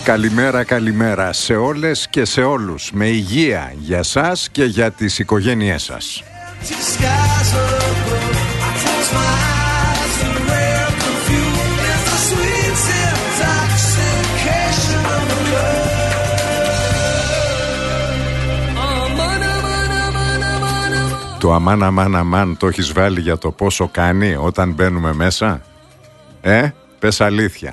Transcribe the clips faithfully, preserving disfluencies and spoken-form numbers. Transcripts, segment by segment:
Καλημέρα, καλημέρα σε όλες και σε όλους. Με υγεία για σας και για τις οικογένειές σας. Το αμάν αμάν αμάν το έχεις βάλει για το πόσο κάνει όταν μπαίνουμε μέσα? Ε, πες αλήθεια.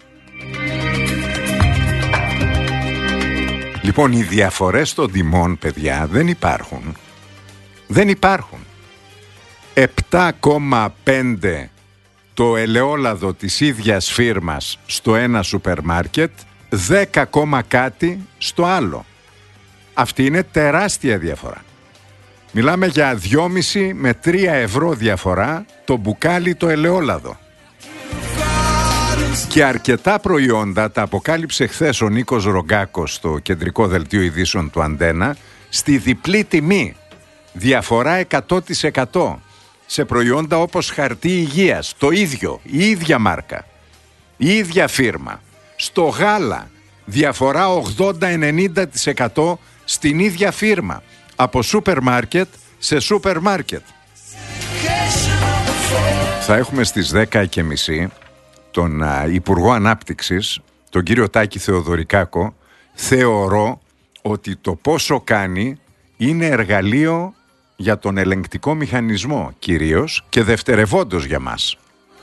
Λοιπόν, οι διαφορές των τιμών, παιδιά, δεν υπάρχουν. Δεν υπάρχουν. επτά κόμμα πέντε το ελαιόλαδο της ίδιας φίρμας στο ένα σούπερ μάρκετ, δέκα κάτι στο άλλο. Αυτή είναι τεράστια διαφορά. Μιλάμε για δυόμισι με τρία ευρώ διαφορά το μπουκάλι το ελαιόλαδο. Και αρκετά προϊόντα τα αποκάλυψε χθες ο Νίκος Ρογκάκος στο κεντρικό δελτίο ειδήσεων του Αντένα στη διπλή τιμή. Διαφορά εκατό τοις εκατό σε προϊόντα όπως χαρτί υγείας. Το ίδιο, η ίδια μάρκα, η ίδια φίρμα. Στο γάλα διαφορά ογδόντα με ενενήντα τοις εκατό στην ίδια φίρμα. Από σούπερ μάρκετ σε σούπερ μάρκετ. Θα έχουμε στις δέκα και μισή τον α, Υπουργό Ανάπτυξης, τον κύριο Τάκη Θεοδωρικάκο. Θεωρώ ότι το πόσο κάνει είναι εργαλείο για τον ελεγκτικό μηχανισμό κυρίως και δευτερευόντως για μας.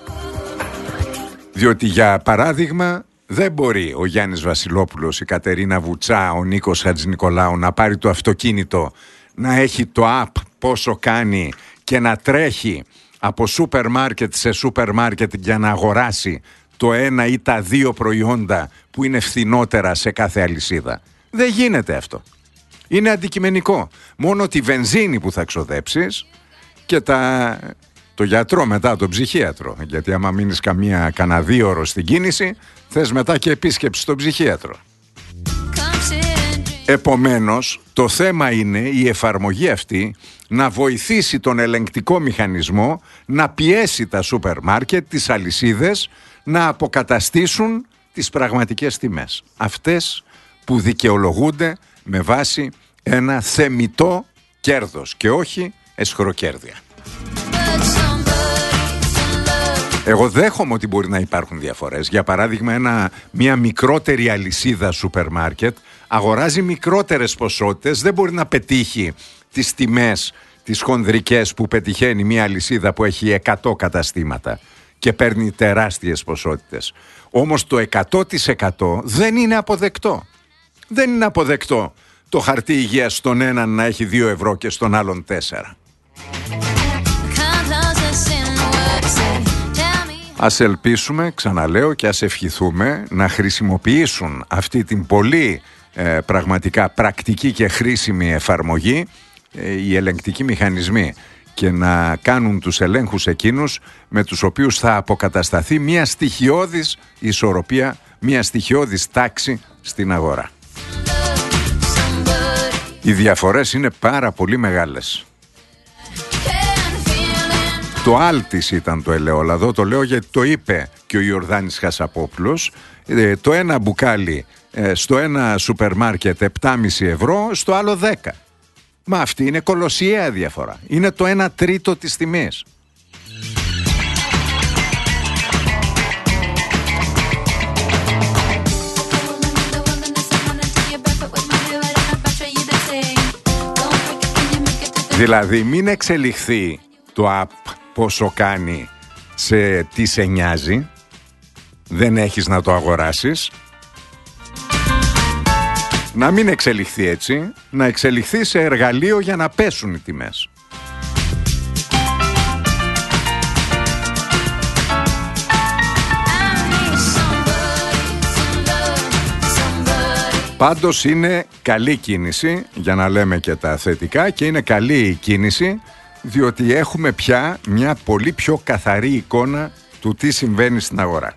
Διότι για παράδειγμα δεν μπορεί ο Γιάννης Βασιλόπουλος, η Κατερίνα Βουτσά, ο Νίκος Χατζηνικολάου να πάρει το αυτοκίνητο, να έχει το app πόσο κάνει και να τρέχει από σούπερ μάρκετ σε σούπερ μάρκετ για να αγοράσει το ένα ή τα δύο προϊόντα που είναι φθηνότερα σε κάθε αλυσίδα. Δεν γίνεται αυτό. Είναι αντικειμενικό. Μόνο τη βενζίνη που θα ξοδέψεις και τα... το γιατρό μετά, τον ψυχίατρο. Γιατί άμα μείνεις καμία, κανένα δύο ώρο στην κίνηση, θες μετά και επίσκεψη στον ψυχίατρο. Επομένως, το θέμα είναι η εφαρμογή αυτή να βοηθήσει τον ελεγκτικό μηχανισμό να πιέσει τα σούπερ μάρκετ, τις αλυσίδες, να αποκαταστήσουν τις πραγματικές τιμές. Αυτές που δικαιολογούνται με βάση ένα θεμιτό κέρδος και όχι εσχροκέρδεια. Εγώ δέχομαι ότι μπορεί να υπάρχουν διαφορές. Για παράδειγμα, ένα, μια μικρότερη αλυσίδα σούπερ μάρκετ αγοράζει μικρότερες ποσότητες, δεν μπορεί να πετύχει τις τιμές τις χονδρικές που πετυχαίνει μια αλυσίδα που έχει εκατό καταστήματα και παίρνει τεράστιες ποσότητες. Όμως το εκατό τοις εκατό δεν είναι αποδεκτό. Δεν είναι αποδεκτό το χαρτί υγείας στον έναν να έχει δύο ευρώ και στον άλλον τέσσερα. Ας ελπίσουμε, ξαναλέω, και ας ευχηθούμε να χρησιμοποιήσουν αυτή την πολύ ε, πραγματικά πρακτική και χρήσιμη εφαρμογή ε, οι ελεγκτικοί μηχανισμοί και να κάνουν τους ελέγχους εκείνους με τους οποίους θα αποκατασταθεί μια στοιχειώδης ισορροπία, μια στοιχειώδης τάξη στην αγορά. Οι διαφορές είναι πάρα πολύ μεγάλες. Το Άλτης ήταν το ελαιόλαδο, το λέω γιατί το είπε και ο Ιορδάνης Χασαπόπουλος. Ε, το ένα μπουκάλι ε, στο ένα σούπερ μάρκετ επτά κόμμα πέντε ευρώ, στο άλλο δέκα. Μα αυτή είναι κολοσιαία διαφορά. Είναι το ένα τρίτο της τιμής. Δηλαδή μην εξελιχθεί το app πόσο κάνει σε τι σε νοιάζει, δεν έχεις να το αγοράσεις. Να μην εξελιχθεί έτσι, να εξελιχθεί σε εργαλείο για να πέσουν οι τιμές. Πάντως είναι καλή κίνηση, για να λέμε και τα θετικά, και είναι καλή η κίνηση διότι έχουμε πια μια πολύ πιο καθαρή εικόνα του τι συμβαίνει στην αγορά.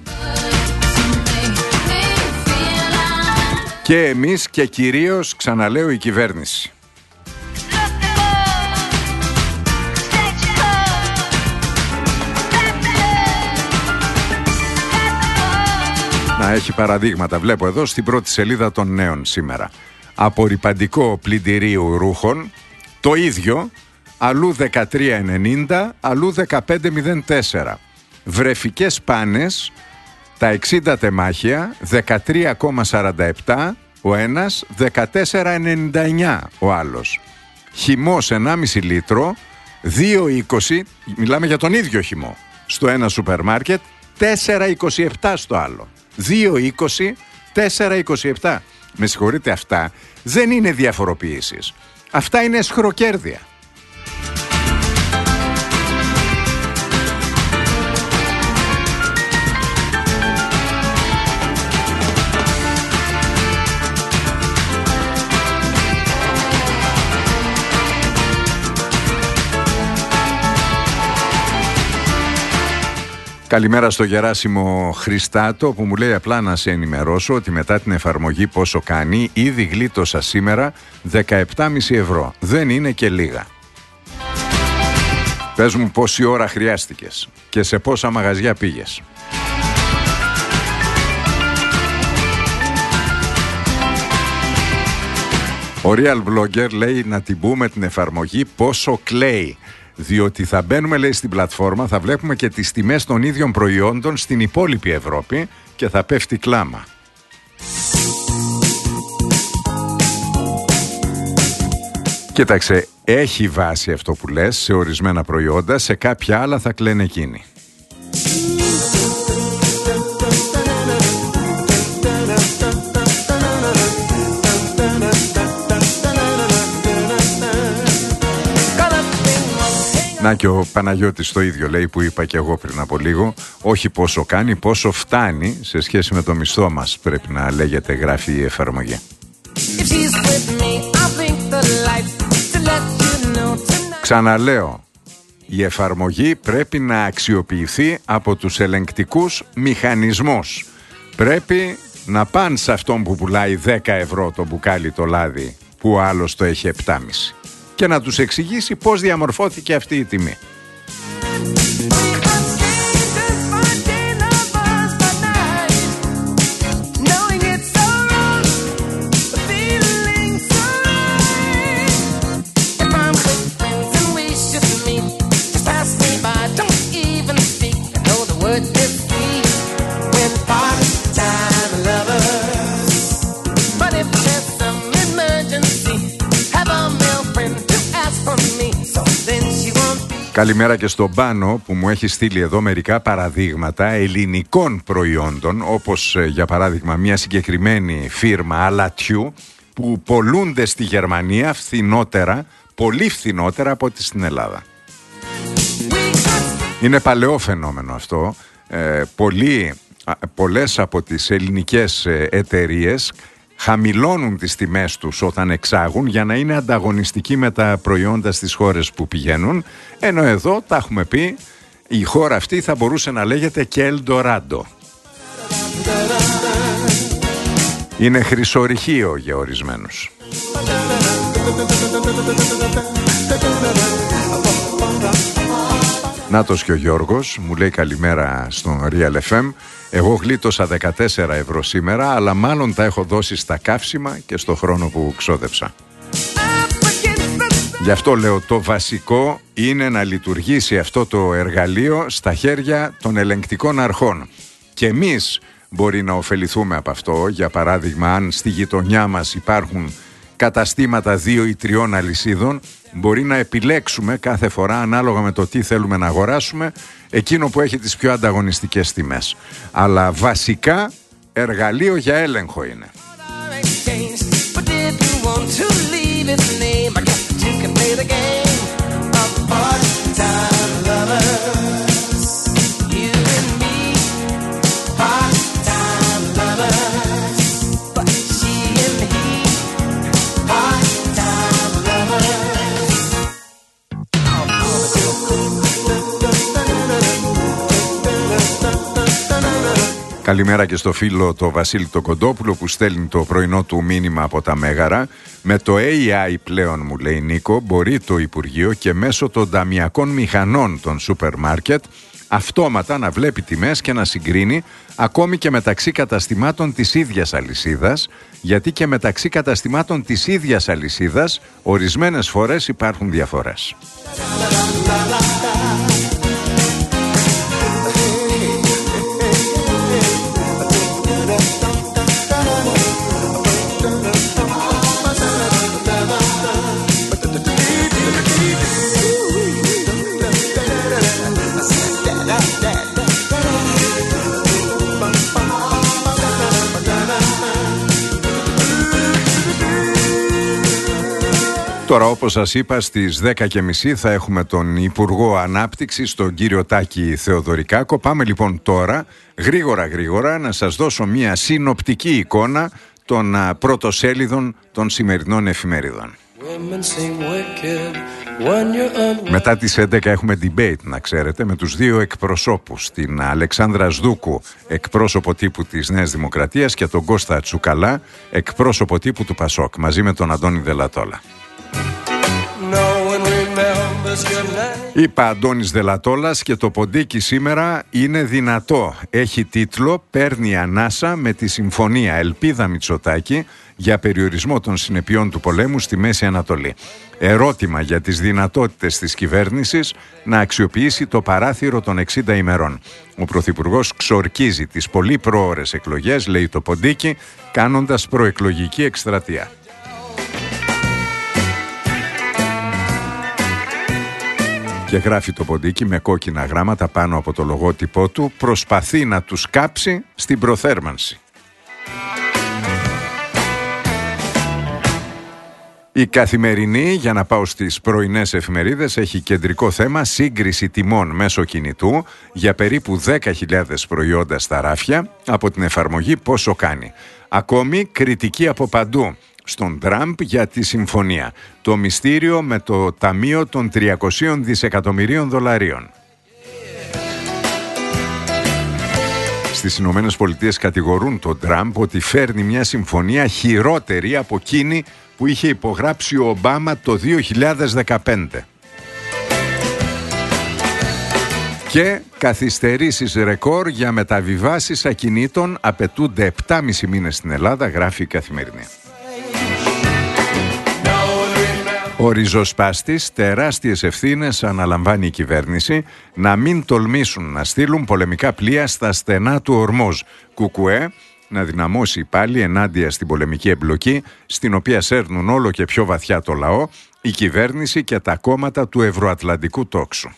Και εμείς και κυρίως, ξαναλέω, η κυβέρνηση. να έχει παραδείγματα. Βλέπω εδώ στην πρώτη σελίδα των νέων σήμερα. Απορρυπαντικό πλυντηρίου ρούχων, το ίδιο, αλλού δεκατρία ενενήντα, αλλού δεκαπέντε μηδέν τέσσερα. Βρεφικές πάνες, τα εξήντα τεμάχια, δεκατρία κόμμα σαράντα επτά ο ένας, δεκατέσσερα ενενήντα εννιά ο άλλος. Χυμός ενάμιση λίτρο, δύο είκοσι, μιλάμε για τον ίδιο χυμό, στο ένα σούπερ μάρκετ, τέσσερα είκοσι επτά στο άλλο. δύο είκοσι, τέσσερα είκοσι επτά. Με συγχωρείτε, αυτά δεν είναι διαφοροποιήσεις. Αυτά είναι σχροκέρδια. Καλημέρα στο Γεράσιμο Χριστάτο που μου λέει απλά να σε ενημερώσω ότι μετά την εφαρμογή πόσο κάνει ήδη γλίτωσα σήμερα δεκαεπτά κόμμα πέντε ευρώ. Δεν είναι και λίγα. Πες μου πόση ώρα χρειάστηκες και σε πόσα μαγαζιά πήγες. Ο Real Blogger λέει να την πούμε την εφαρμογή πόσο κλαίει. Διότι θα μπαίνουμε, λέει, στην πλατφόρμα, θα βλέπουμε και τις τιμές των ίδιων προϊόντων στην υπόλοιπη Ευρώπη και θα πέφτει κλάμα. Κοίταξε, έχει βάση αυτό που λες σε ορισμένα προϊόντα, σε κάποια άλλα θα κλαίνε εκείνοι. Να και ο Παναγιώτης το ίδιο λέει που είπα και εγώ πριν από λίγο. Όχι πόσο κάνει, πόσο φτάνει σε σχέση με το μισθό μας. Πρέπει να λέγεται, γράφει η εφαρμογή. Ξαναλέω, η εφαρμογή πρέπει να αξιοποιηθεί από τους ελεγκτικούς μηχανισμούς. Πρέπει να πάνε σε αυτόν που πουλάει δέκα ευρώ το μπουκάλι το λάδι που ο άλλος το έχει επτά κόμμα πέντε και να τους εξηγήσει πώς διαμορφώθηκε αυτή η τιμή. Καλημέρα και στον Πάνο που μου έχει στείλει εδώ μερικά παραδείγματα ελληνικών προϊόντων, όπως για παράδειγμα μια συγκεκριμένη φίρμα αλατιού που πολλούνται στη Γερμανία φθηνότερα, πολύ φθηνότερα από ό,τι στην Ελλάδα. Είναι παλαιό φαινόμενο αυτό. Ε, πολλοί, πολλές από τις ελληνικές εταιρείες χαμηλώνουν τις τιμές τους όταν εξάγουν για να είναι ανταγωνιστικοί με τα προϊόντα στις χώρες που πηγαίνουν, ενώ εδώ τα έχουμε πει, η χώρα αυτή θα μπορούσε να λέγεται και Ελντοράντο. Είναι χρυσορυχείο για ορισμένους. Νάτος και ο Γιώργος μου λέει καλημέρα στον Real εφ εμ. Εγώ γλίτωσα δεκατέσσερα ευρώ σήμερα, αλλά μάλλον τα έχω δώσει στα καύσιμα και στο χρόνο που ξόδεψα. Γι' αυτό λέω, το βασικό είναι να λειτουργήσει αυτό το εργαλείο στα χέρια των ελεγκτικών αρχών. Και εμείς μπορεί να ωφεληθούμε από αυτό. Για παράδειγμα, αν στη γειτονιά μας υπάρχουν καταστήματα δύο ή τριών αλυσίδων, μπορεί να επιλέξουμε κάθε φορά, ανάλογα με το τι θέλουμε να αγοράσουμε, εκείνο που έχει τις πιο ανταγωνιστικές τιμές. Αλλά βασικά εργαλείο για έλεγχο είναι. Καλημέρα και στο φίλο το Βασίλη το Κοντόπουλο που στέλνει το πρωινό του μήνυμα από τα Μέγαρα. Με το έι άι πλέον, μου λέει Νίκο, μπορεί το Υπουργείο και μέσω των ταμιακών μηχανών των σούπερ μάρκετ αυτόματα να βλέπει τιμές και να συγκρίνει ακόμη και μεταξύ καταστημάτων της ίδιας αλυσίδας, γιατί και μεταξύ καταστημάτων της ίδιας αλυσίδας ορισμένες φορές υπάρχουν διαφορές. Τώρα, όπως σας είπα, στις δέκα και μισή θα έχουμε τον Υπουργό Ανάπτυξης, τον κύριο Τάκη Θεοδωρικάκο. Πάμε λοιπόν τώρα γρήγορα γρήγορα να σας δώσω μια συνοπτική εικόνα των πρωτοσέλιδων των σημερινών εφημερίδων. Μετά τις έντεκα έχουμε debate, να ξέρετε, με τους δύο εκπροσώπους, την Αλεξάνδρα Σδούκου, εκπρόσωπο τύπου της Νέας Δημοκρατίας, και τον Κώστα Τσουκαλά, εκπρόσωπο τύπου του Πασόκ, μαζί με τον Αντώνη Δελατόλα. Είπα Αντώνης Δελατόλας και το ποντίκι σήμερα είναι δυνατό. Έχει τίτλο «Παίρνει ανάσα με τη συμφωνία Ελπίδα Μητσοτάκη για περιορισμό των συνεπειών του πολέμου στη Μέση Ανατολή». Ερώτημα για τις δυνατότητες της κυβέρνησης να αξιοποιήσει το παράθυρο των εξήντα ημερών. Ο Πρωθυπουργός ξορκίζει τις πολύ προώρες εκλογές, λέει το ποντίκι, κάνοντας προεκλογική εκστρατεία. Και γράφει το ποντίκι με κόκκινα γράμματα πάνω από το λογότυπό του, προσπαθεί να τους κάψει στην προθέρμανση. Η Καθημερινή, για να πάω στις πρωινές εφημερίδες, έχει κεντρικό θέμα σύγκριση τιμών μέσω κινητού για περίπου δέκα χιλιάδες προϊόντα στα ράφια από την εφαρμογή Πόσο Κάνει. Ακόμη κριτική από παντού στον Τραμπ για τη συμφωνία. Το μυστήριο με το ταμείο των τριακοσίων δισεκατομμυρίων δολαρίων. Στις Ηνωμένες Πολιτείες κατηγορούν τον Τραμπ ότι φέρνει μια συμφωνία χειρότερη από εκείνη που είχε υπογράψει ο Ομπάμα το δύο χιλιάδες δεκαπέντε. Και καθυστερήσεις ρεκόρ για μεταβιβάσεις ακινήτων απαιτούνται επτά και μισή μήνες στην Ελλάδα, γράφει η Καθημερινή. Ο ριζοσπάστης, τεράστιες ευθύνες αναλαμβάνει η κυβέρνηση να μην τολμήσουν να στείλουν πολεμικά πλοία στα στενά του Ορμόζ. Κουκουέ να δυναμώσει πάλι ενάντια στην πολεμική εμπλοκή, στην οποία σέρνουν όλο και πιο βαθιά το λαό, η κυβέρνηση και τα κόμματα του ευρωατλαντικού τόξου.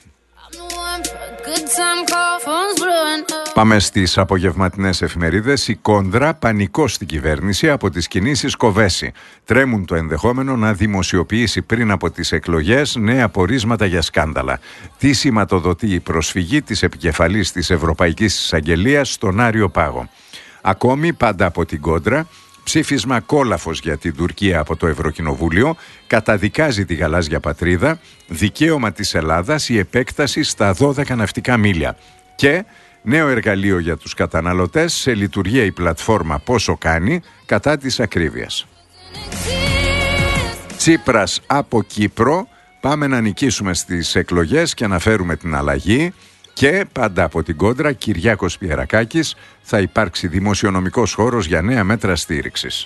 Πάμε στις απογευματινές εφημερίδες. Η κόντρα, πανικό στην κυβέρνηση από τις κινήσεις Κοβέση. Τρέμουν το ενδεχόμενο να δημοσιοποιήσει πριν από τις εκλογές νέα πορίσματα για σκάνδαλα. Τι σηματοδοτεί η προσφυγή της επικεφαλής της Ευρωπαϊκής Εισαγγελίας στον Άριο Πάγο. Ακόμη, πάντα από την κόντρα, ψήφισμα κόλαφος για την Τουρκία από το Ευρωκοινοβούλιο καταδικάζει τη γαλάζια πατρίδα, δικαίωμα της Ελλάδας η επέκταση στα δώδεκα ναυτικά μίλια. Και νέο εργαλείο για τους καταναλωτές, σε λειτουργία η πλατφόρμα Πόσο Κάνει κατά της ακρίβειας. Τσίπρας από Κύπρο, πάμε να νικήσουμε στις εκλογές και να φέρουμε την αλλαγή. Και πάντα από την κόντρα, Κυριάκος Πιερακάκης, θα υπάρξει δημοσιονομικός χώρος για νέα μέτρα στήριξης.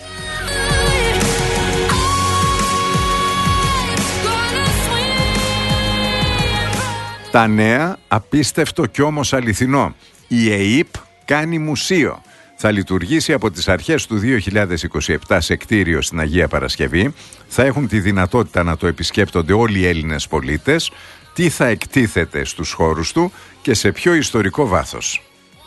Τα νέα, απίστευτο κι όμως αληθινό. Η ΕΥΠ κάνει μουσείο. Θα λειτουργήσει από τις αρχές του δύο χιλιάδες είκοσι επτά σε κτίριο στην Αγία Παρασκευή. Θα έχουν τη δυνατότητα να το επισκέπτονται όλοι οι Έλληνες πολίτες. Τι θα εκτίθεται στους χώρους του και σε ποιο ιστορικό βάθος.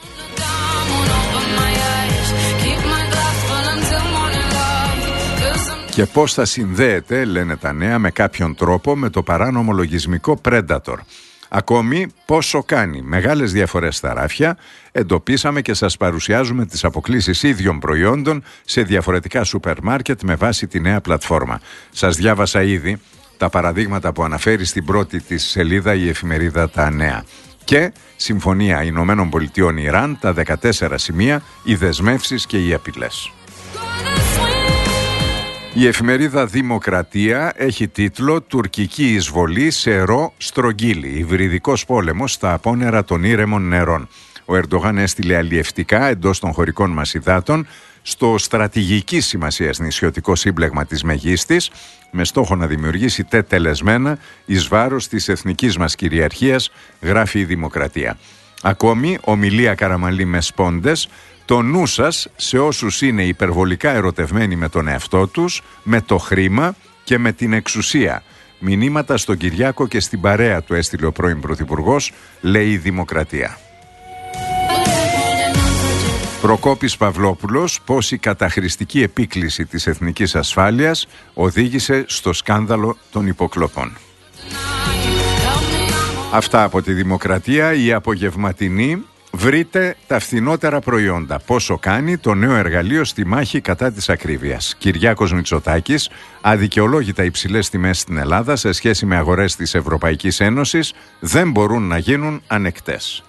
Και πώς θα συνδέεται, λένε τα νέα, με κάποιον τρόπο με το παράνομο λογισμικό Predator. Ακόμη, Πόσο Κάνει μεγάλες διαφορές στα ράφια, εντοπίσαμε και σας παρουσιάζουμε τις αποκλίσεις ίδιων προϊόντων σε διαφορετικά σούπερ μάρκετ με βάση τη νέα πλατφόρμα. Σας διάβασα ήδη τα παραδείγματα που αναφέρει στην πρώτη της σελίδα η εφημερίδα Τα Νέα. Και Συμφωνία Ηνωμένων Πολιτειών Ιράν, τα δεκατέσσερα σημεία, οι δεσμεύσεις και οι απειλές. Η εφημερίδα Δημοκρατία έχει τίτλο «Τουρκική εισβολή σε ρο στρογγύλι. Υβριδικός πόλεμος στα απόνερα των ήρεμων νερών». Ο Ερντογάν έστειλε αλλιευτικά εντός των χωρικών μας υδάτων στο στρατηγικής σημασίας νησιωτικό σύμπλεγμα της Μεγίστης, με στόχο να δημιουργήσει τετελεσμένα εις βάρος της εθνικής μας κυριαρχίας, γράφει η Δημοκρατία. Ακόμη, ομιλία Καραμανλή με σπόντες, το νου σας σε όσους είναι υπερβολικά ερωτευμένοι με τον εαυτό τους, με το χρήμα και με την εξουσία. Μηνύματα στον Κυριάκο και στην παρέα του έστειλε ο πρώην Πρωθυπουργός, λέει η Δημοκρατία. Προκόπης Παυλόπουλος, πώς η καταχρηστική επίκληση της εθνικής ασφάλειας οδήγησε στο σκάνδαλο των υποκλοπών. Αυτά από τη Δημοκρατία. Η απογευματινή. Βρείτε τα φθηνότερα προϊόντα. Πόσο κάνει το νέο εργαλείο στη μάχη κατά της ακρίβειας. Κυριάκος Μητσοτάκης, αδικαιολόγητα υψηλές τιμές στην Ελλάδα σε σχέση με αγορές της Ευρωπαϊκής Ένωσης δεν μπορούν να γίνουν ανεκτές.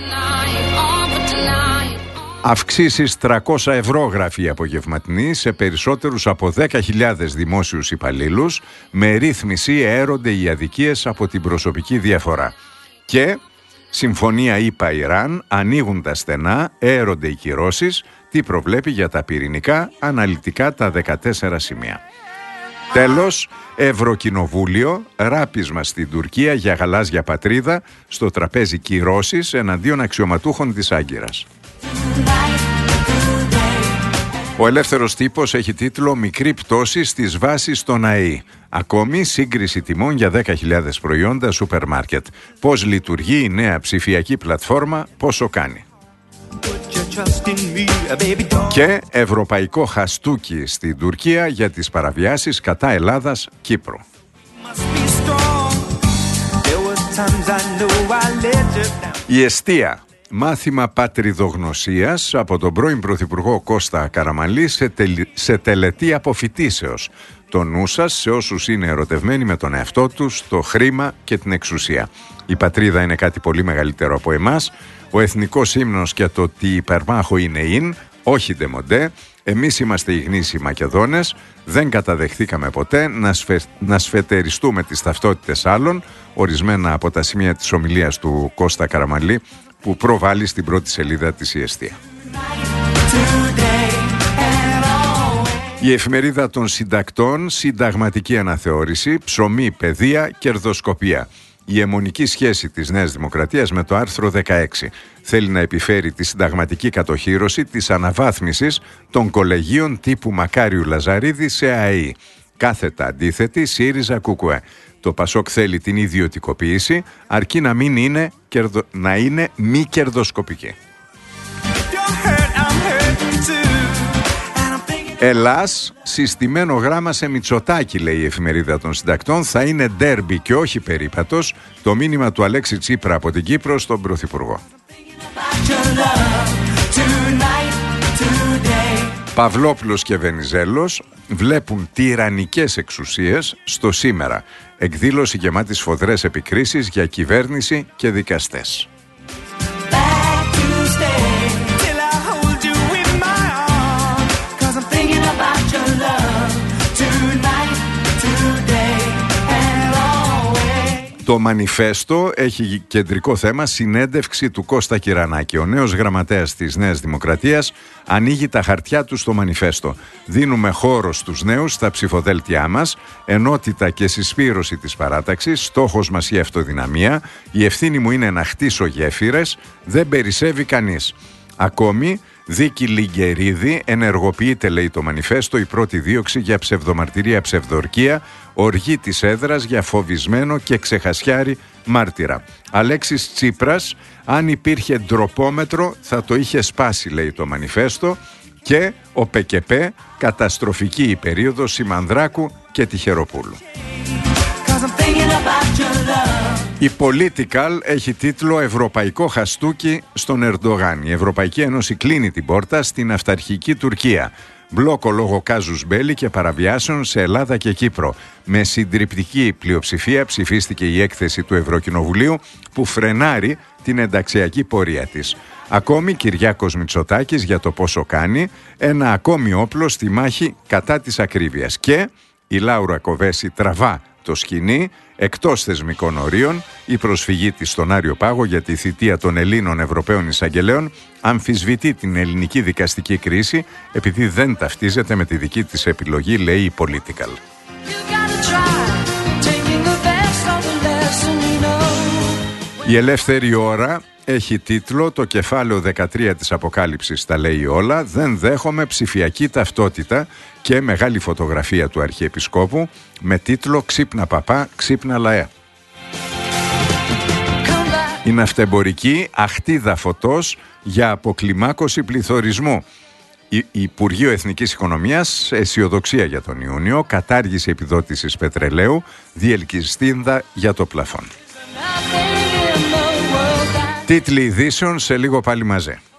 Αυξήσεις τριακόσια ευρώ, γράφει η απογευματινή, σε περισσότερους από δέκα χιλιάδες δημόσιους υπαλλήλους, με ρύθμιση αέρονται οι αδικίες από την προσωπική διαφορά. Και συμφωνία ΗΠΑ-Ιράν, ανοίγουν τα στενά, αέρονται οι κυρώσεις, τι προβλέπει για τα πυρηνικά, αναλυτικά τα δεκατέσσερα σημεία. Τέλος, Ευρωκοινοβούλιο, ράπισμα στην Τουρκία για γαλάζια πατρίδα, στο τραπέζι κυρώσεις εναντίον αξιωματούχων της Άγκυρας. Ο Ελεύθερος Τύπος έχει τίτλο «Μικρή πτώση στις βάσεις στον ΑΕΗ». Ακόμη σύγκριση τιμών για δέκα χιλιάδες προϊόντα σούπερ μάρκετ. Πώς λειτουργεί η νέα ψηφιακή πλατφόρμα, πόσο κάνει. Και ευρωπαϊκό χαστούκι στην Τουρκία για τις παραβιάσεις κατά Ελλάδας Κύπρου. Η εστία. Μάθημα πατριδογνωσίας από τον πρώην Πρωθυπουργό Κώστα Καραμανλή σε, τελ, σε τελετή αποφοιτήσεως. Το νου σας σε όσους είναι ερωτευμένοι με τον εαυτό τους, το χρήμα και την εξουσία. Η πατρίδα είναι κάτι πολύ μεγαλύτερο από εμάς. Ο εθνικός ύμνος και το τι υπερμάχο είναι «ειν», όχι «ντεμοντέ». Εμείς είμαστε οι γνήσιοι Μακεδόνες. Δεν καταδεχθήκαμε ποτέ να, σφε, να σφετεριστούμε τις ταυτότητες άλλων. Ορισμένα από τα σημεία της ομιλίας του Κώστα Καραμανλή που προβάλλει στην πρώτη σελίδα της η εστία. Η εφημερίδα των συντακτών, συνταγματική αναθεώρηση, ψωμί, παιδεία, κερδοσκοπία. Η αιμονική σχέση της Νέας Δημοκρατίας με το άρθρο δεκαέξι θέλει να επιφέρει τη συνταγματική κατοχύρωση της αναβάθμισης των κολεγίων τύπου Μακάριου Λαζαρίδη σε ΑΕΗ. Κάθετα αντίθετη ΣΥΡΙΖΑ ΚΚΕ. Το Πασόκ θέλει την ιδιωτικοποίηση, αρκεί να μην είναι, κερδο... να είναι μη κερδοσκοπική. Ελλάς, συστημένο γράμμα σε Μητσοτάκη, λέει η εφημερίδα των συντακτών, θα είναι ντέρμπι και όχι περίπατος, το μήνυμα του Αλέξη Τσίπρα από την Κύπρο στον Πρωθυπουργό. Παυλόπουλος και Βενιζέλος βλέπουν τυραννικές εξουσίες στο σήμερα. Εκδήλωση γεμάτη σφοδρές επικρίσεις για κυβέρνηση και δικαστές. Το μανιφέστο έχει κεντρικό θέμα συνέντευξη του Κώστα Κυρανάκη. Ο νέος γραμματέας της Νέας Δημοκρατίας ανοίγει τα χαρτιά του στο μανιφέστο. Δίνουμε χώρο στους νέους στα ψηφοδέλτια μας, ενότητα και συσφύρωση της παράταξης, στόχος μας η αυτοδυναμία, η ευθύνη μου είναι να χτίσω γέφυρες, δεν περισσεύει κανείς. Ακόμη, δίκη Λιγκερίδη, ενεργοποιείται, λέει το μανιφέστο, η πρώτη δίωξη για ψευδομαρτυρία ψευδορκία, οργή της έδρας για φοβισμένο και ξεχασιάρη μάρτυρα. Αλέξης Τσίπρας, αν υπήρχε ντροπόμετρο θα το είχε σπάσει, λέει το μανιφέστο. Και ο ΠΚΠ, καταστροφική η περίοδος Σιμανδράκου και Τυχεροπούλου. Η Political έχει τίτλο «Ευρωπαϊκό χαστούκι στον Ερντογάν». Η Ευρωπαϊκή Ένωση κλείνει την πόρτα στην αυταρχική Τουρκία. Μπλόκο λόγω κάζους μπέλι και παραβιάσεων σε Ελλάδα και Κύπρο. Με συντριπτική πλειοψηφία ψηφίστηκε η έκθεση του Ευρωκοινοβουλίου που φρενάρει την ενταξιακή πορεία της. Ακόμη Κυριάκος Μητσοτάκης για το πόσο κάνει, ένα ακόμη όπλο στη μάχη κατά της ακρίβειας. Και η Λάουρα Κοβέση τραβά το σκηνή εκτός θεσμικών ορίων. Η προσφυγή της στον Άριο Πάγο για τη θητεία των Ελλήνων Ευρωπαίων Εισαγγελέων αμφισβητεί την ελληνική δικαστική κρίση επειδή δεν ταυτίζεται με τη δική της επιλογή, λέει η Political. Η Ελεύθερη Ώρα έχει τίτλο «Το κεφάλαιο δεκατρία της Αποκάλυψης τα λέει όλα, δεν δέχομαι ψηφιακή ταυτότητα» και μεγάλη φωτογραφία του Αρχιεπισκόπου με τίτλο «Ξύπνα παπά, ξύπνα λαέ». Η ναυτεμπορική αχτίδα φωτός για αποκλιμάκωση πληθωρισμού. Η Υπουργείο Εθνικής Οικονομίας αισιοδοξία για τον Ιούνιο, κατάργηση επιδότησης πετρελαίου, διελκυστίνδα για το πλαφόν. Τίτλοι ειδήσεων σε λίγο πάλι μαζί.